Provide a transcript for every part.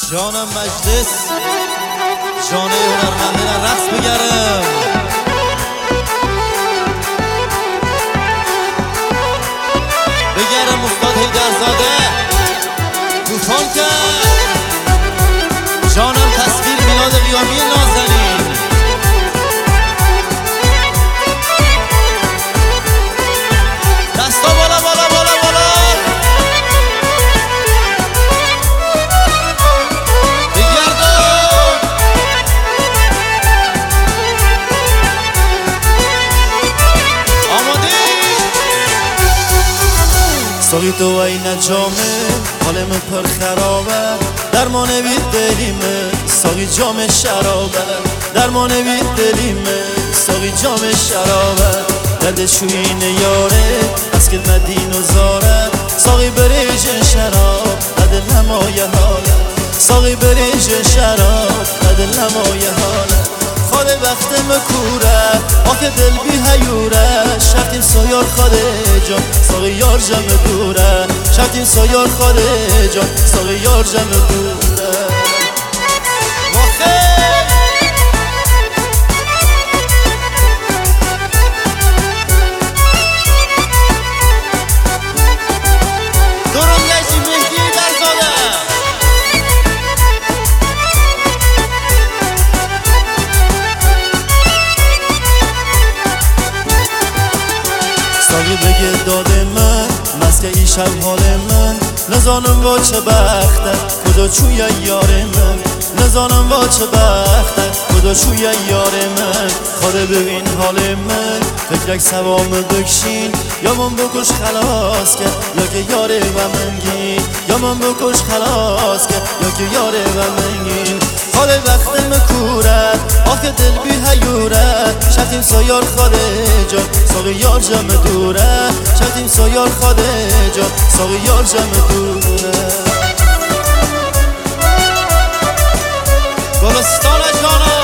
جانم مجلس جانه هنرمندان رقص بگرم استاد حیدرزاده طوفان کرد جانم تصویر میلاد قیامی نازنین دستا بالا بالا بالا بالا بگردم آماده ساقی تو این جامه حالم پر خرابه درمان بی دلیمه ساقی جام شرابه درمان بی دلیمه ساقی جام شرابه دردشوین یاره از که مدین و زاره ساقی بریج شراب ندل نمای حاله ساقی بریج شراب ندل نمای حاله خال وقت مکوره آخه دل بی هیوره شرطیم سایار خاله جان ساقی یار جمع دوره شرطیم سایار خاله جان ساقی یار جمع دوره ساقی بگه داده من مسکه ای شب حال من نزانم با چه بخته کدا چوی یار من نزانم با چه بخته کدا چوی یار من خاله ببین حال من فکرک سوام بکشین یا من بکش خلاص که یا که یاره و منگین یا من بکش خلاص که یا که یاره و منگین خاله وقت مکورت آخه دل بی هیورت شرطیم سایار خاله جان ساقی یار جمع دوره شرطیم سایار خاله جان ساقی یار جمع دوره گلستان جانا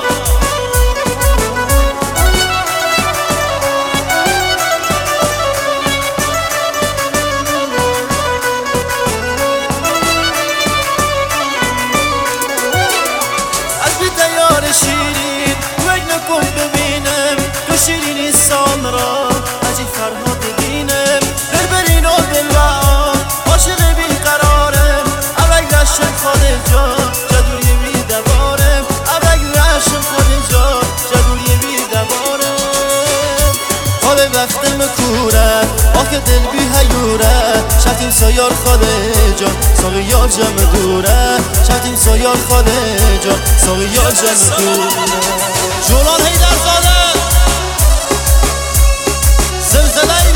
شیرین وگ نکن ببینم تو شیرینی سامرا عجیب فرهاد بینم بربرین و دلوان عاشق بی قرارم اوگ رشم خاله جان جدوری بی دوارم اوگ رشم خاله جان جدوری بی دوارم حال وقت مکورت آخه دل بی هیورت شرطیم سایار خاله جان ساقی یار جمع دوره شرطیم سایار خاله جان ساقی یار جمع دوره جولان حیدرزاده زلزله